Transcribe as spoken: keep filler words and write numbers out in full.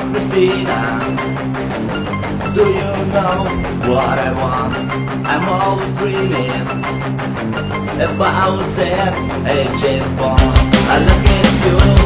Christina, do you know what I want? I'm always dreaming about that agent Bond. I look at you